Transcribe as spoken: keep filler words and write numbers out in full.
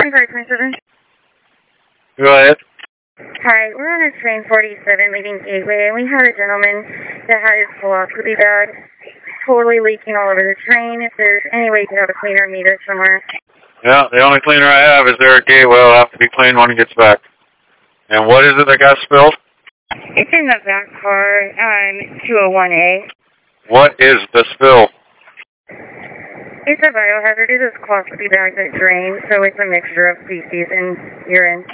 one five three seven. Go ahead. Hi, we're on a train forty-seven leaving Gateway, and we had a gentleman that had his philosophy bag totally leaking all over the train. If there's any way you could have a cleaner meet us somewhere. Yeah, the only cleaner I have is there at Gateway. It'll have to be cleaned when he gets back. And what is it that got spilled? It's in the back car, um, two oh one A. What is the spill? It's a biohazard. It is philosophy bag that drains, so it's a mixture of feces and urine.